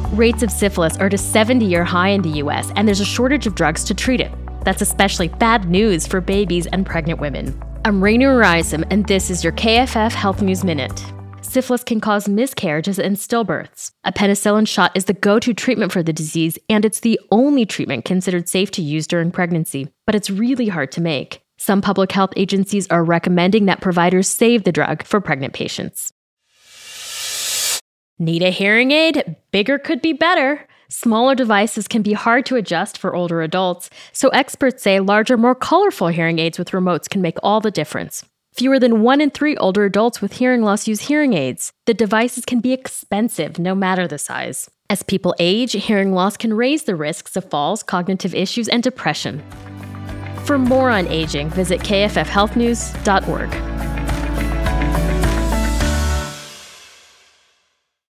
Rates of syphilis are at a 70-year high in the US, and there's a shortage of drugs to treat it. That's especially bad news for babies and pregnant women. I'm Rainey Horizon, and this is your KFF Health News Minute. Syphilis can cause miscarriages and stillbirths. A penicillin shot is the go-to treatment for the disease, and it's the only treatment considered safe to use during pregnancy. But it's really hard to make. Some public health agencies are recommending that providers save the drug for pregnant patients. Need a hearing aid? Bigger could be better. Smaller devices can be hard to adjust for older adults, so experts say larger, more colorful hearing aids with remotes can make all the difference. Fewer than 1 in 3 older adults with hearing loss use hearing aids. The devices can be expensive, no matter the size. As people age, hearing loss can raise the risks of falls, cognitive issues, and depression. For more on aging, visit kffhealthnews.org.